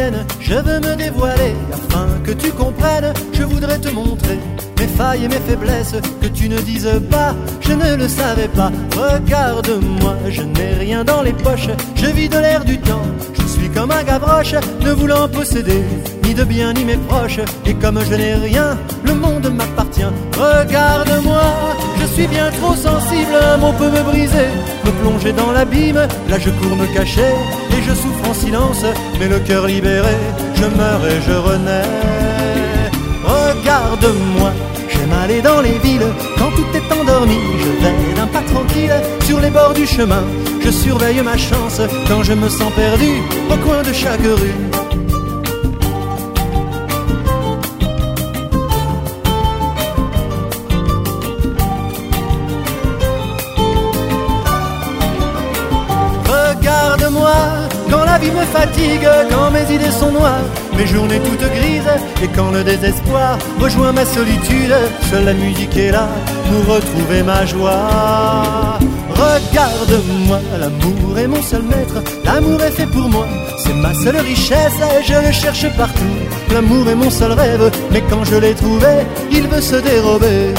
tienne, je veux me dévoiler afin que tu comprennes. Je voudrais te montrer mes failles et mes faiblesses, que tu ne dises pas, je ne le savais pas. Regarde-moi, je n'ai rien dans les poches, je vis de l'air du temps. Je suis comme un gavroche, ne voulant posséder ni de bien ni mes proches. Et comme je n'ai rien, le monde m'appartient. Regarde-moi, je suis bien trop sensible, un mot peut me briser, me plonger dans l'abîme. Là je cours me cacher et je souffre en silence, mais le cœur libéré, je meurs et je renais. Regarde-moi, j'aime aller dans les villes quand tout est endormi. Je vais d'un pas tranquille sur les bords du chemin. Je surveille ma chance quand je me sens perdu au coin de chaque rue. Regarde-moi, quand la vie me fatigue, quand mes idées sont noires, mes journées toutes grises, et quand le désespoir rejoint ma solitude, seule la musique est là pour retrouver ma joie. Regarde-moi, l'amour est mon seul maître, l'amour est fait pour moi, c'est ma seule richesse et je le cherche partout. L'amour est mon seul rêve, mais quand je l'ai trouvé, il veut se dérober.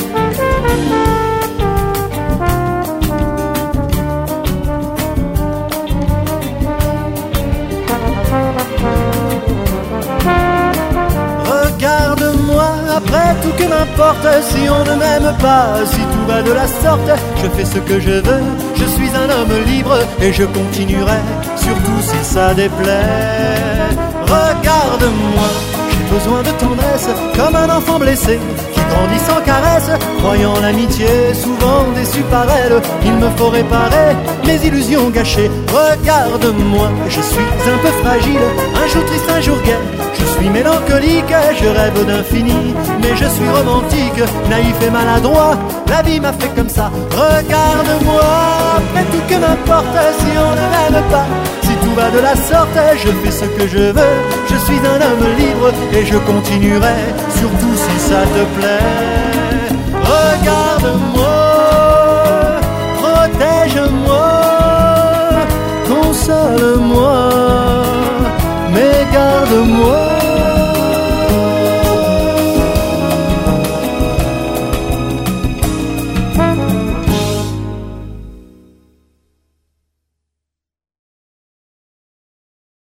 Regarde-moi, après tout que m'importe si on ne m'aime pas, si tout va de la sorte, je fais ce que je veux, je suis un homme libre et je continuerai, surtout si ça déplaît. Regarde-moi, j'ai besoin de tendresse, comme un enfant blessé qui grandit sans caresse, croyant l'amitié, souvent déçu par elle. Il me faut réparer mes illusions gâchées. Regarde-moi, je suis un peu fragile, un jour triste, un jour gai. Je suis mélancolique, je rêve d'infini, mais je suis romantique, naïf et maladroit. La vie m'a fait comme ça. Regarde-moi, après tout que m'importe si on ne m'aime pas, si tout va de la sorte, je fais ce que je veux. Je suis un homme libre et je continuerai, surtout si ça te plaît. Regarde-moi, protège-moi, console-moi, mais garde-moi.